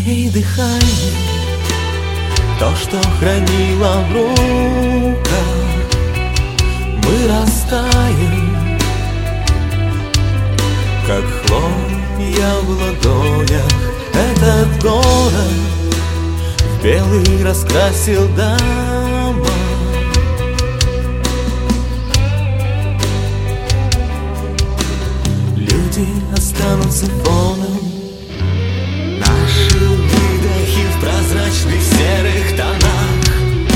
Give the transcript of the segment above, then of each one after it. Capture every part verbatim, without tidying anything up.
Ей дыхание, то, что хранила в руках. Мы растаем, как хлопья в ладонях. Этот город в белый раскрасил дома. Люди останутся фоном. Наши выдохи в прозрачных серых тонах.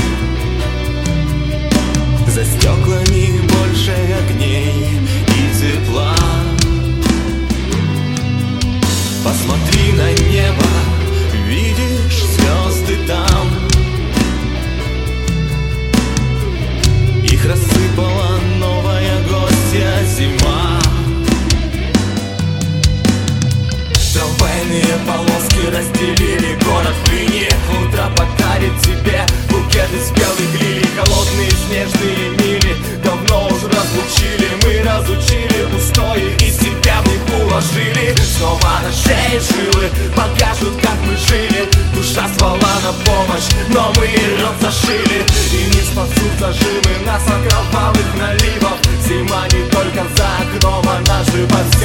За стеклами больше огней и тепла. Посмотри на небо, видишь звезды там. Их рассыпала новая гостья зима. Трамвайные полоски разделили город в линии. Утро подарит тебе букет из белых лилий. Холодные снежные мили давно уже разлучили. Мы разучили устои и себя в них уложили. Снова на шее жилы покажут, как мы жили. Душа звала на помощь, но мы рот зашили. И не спасут зажимы нас от кровавых наливов. Зима не только за окном, она живо в